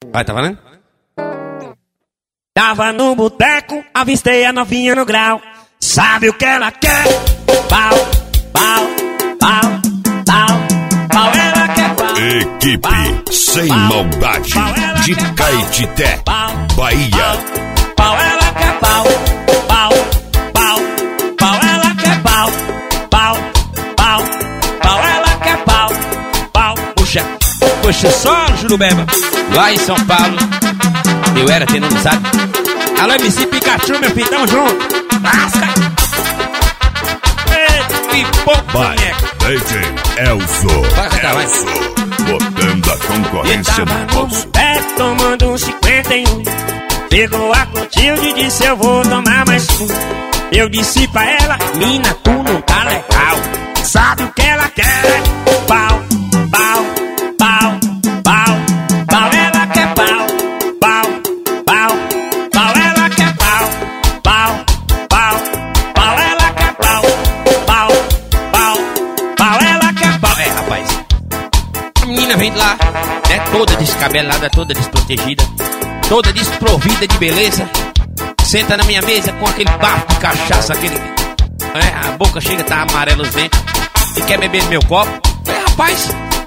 Vai, tá valendo? Tava no boteco, avistei a novinha no grau. Sabe o que ela quer? Pau, pau, pau, pau, pau, ela quer pau. Equipe Sem Maldade de Caetité, Bahia. Pau, ela quer pau, pau, pau, pau, ela quer pau, pau, pau, pau, ela quer pau, pau. Puxa só, Jurubeba. Lá em São Paulo, eu era tendo amizade. Alô, MC Pikachu, meu filho, tamo junto. Lasca! E Vai, DJ Elzo. Vai cantar, vai. Elzo, botando a concorrência no bolso. Tomando um 51. Pegou a Clotilde e disse: eu vou tomar mais um. Eu disse pra ela: mina, tu não tá legal. Sabe o que ela quer? Pau, pau, pau, pau, pau, ela quer pau, pau, pau, pau, ela quer pau, pau, pau, pau, ela quer pau, pau, pau, pau, ela quer pau. É, rapaz, a menina vem de lá, né, toda descabelada, toda desprotegida, toda desprovida de beleza. Senta na minha mesa com aquele bafo de cachaça, aquele... a boca chega a tá amarela os dentes. E quer beber no meu copo? Rapaz,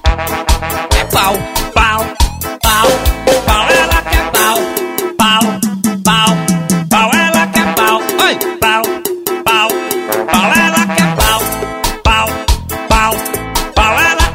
é pau. Pau, pau, pau, ela quer pau, pau, pau, pau, ela quer pau. Oi, pau, pau, pau, ela quer pau, pau, pau, pau, ela...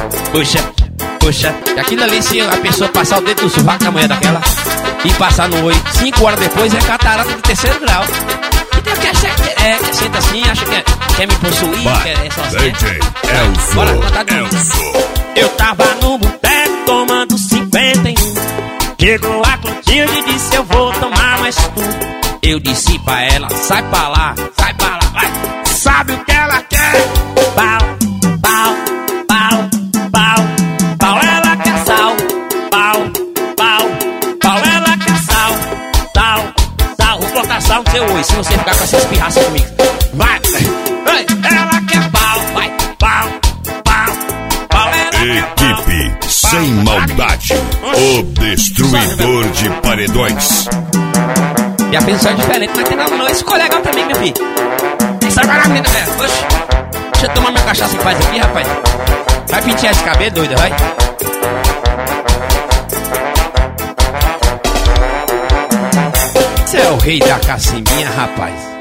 Puxa, aquilo ali, se a pessoa passar o dedo no sovaco da mulher daquela e passar no olho 5 horas depois, é catarata de 3º grau. Então quer senta assim, acha que quer me possuir, quer só assim. DJ Elzo. Bora, contar de novo. Eu tava no boteco tomando 51. Chegou a Clotilde e disse: eu vou tomar mais um. Eu disse pra ela: sai pra lá, vai. Sabe o que ela quer? Pau, pau, pau, pau, pau, ela quer sal. Pau, pau, pau, ela quer sal. Sal, sal, vou botar sal no seu olho se você ficar com essa espirraça comigo. Vai, ela quer pau, vai, pau, pau, pau, ela quer pau. Equipe Sem Maldade, o destruidor de paredões. E a pessoa é diferente, mas tem nada não. Esse ficou legal também, meu filho. Essa agora, menina, velho. Oxi. Deixa eu tomar minha cachaça em paz aqui, rapaz. Vai pentear esse cabelo, doida, vai. Você é o rei da cacimbinha, rapaz.